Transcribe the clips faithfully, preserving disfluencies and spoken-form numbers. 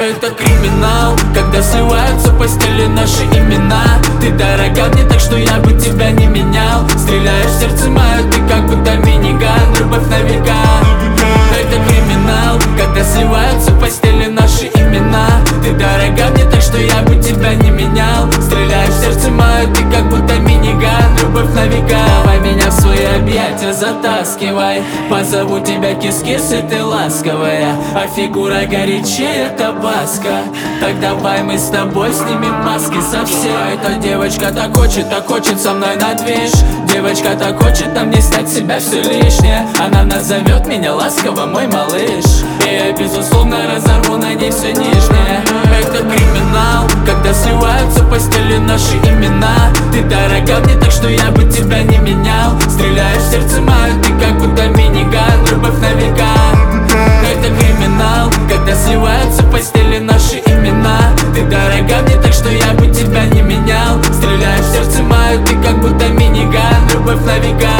Это криминал, когда сливаются в постели наши имена. Ты дорога мне так, что я бы тебя не менял. Стреляешь в сердце мое, ты как будто миниган. Любовь на века. Это криминал, когда сливаются в постели наши имена. Ты дорога мне так, что я бы тебя не менял. Стреляешь в сердце мое, ты как будто миниган. Любовь на века. Давай меня в свои объятия затаскивай. Позову тебя кис-кис, и ты ласковая, а фигура горячее табаско. Так давай мы с тобой снимем маски совсем. Эта девочка так хочет, так хочет со мной на движ. Девочка так хочет на мне снять с себя все лишнее. Она назовет меня ласково, мой малыш, и я безусловно разорву на ней все нижнее. Это криминал, когда сливаются в постели наши имена. Ты дорога мне так, что я бы тебя не менял. Стреляешь в сердце мое, ты как будто миниган. Любовь на века. Это криминал, когда сливаются в постели наши имена. Ты дорога мне так, что я бы тебя не менял. Стреляешь в сердце мое, ты как будто миниган. Любовь на века.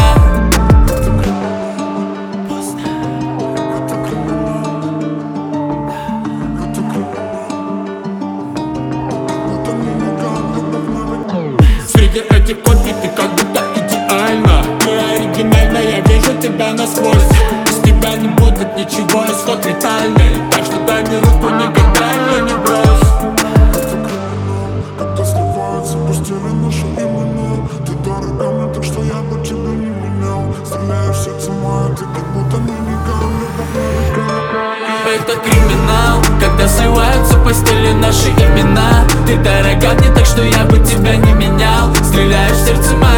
Среди этих копий ты как будто идеальна. Ты оригинальна, я вижу тебя насквозь. Без тебя не будет ничего, исход летальный. Так что дай мне руку, не гадай, мне не брось. Когда сливаются в постели наши имена. Ты дорога мне так, что я бы тебя не менял. Стреляешь в сердце мое, ты как будто миниган. Это криминал, когда сливаются в постели наши имена. Ты дорога мне так, что я бы тебя не менял. Стреляешь в сердце мое.